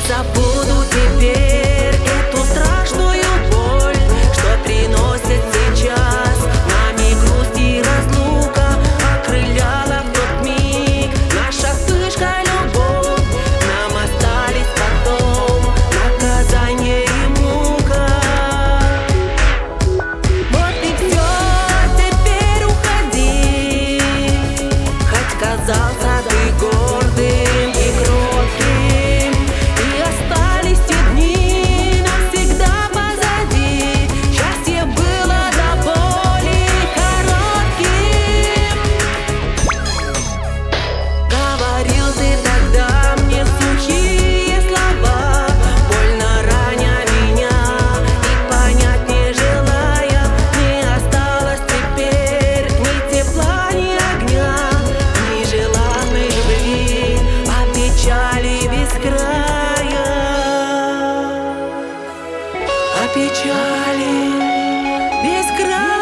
забуду теперь эту страшную боль, что приносит сейчас нами грусть и разлука. Окрыляла в тот миг наша вспышка любовь. Нам остались потом наказание и мука. Вот и все, теперь уходи, хоть казался ты гордым и кротким, и остались те дни навсегда позади. Счастье было до боли коротким. Говорил ты тогда мне сухие слова, больно раня меня и понять не желая. Не осталось теперь ни тепла, ни огня, ни желанной любви, а печали без края. А печали без края.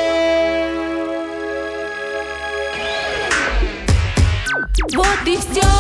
Вот и все.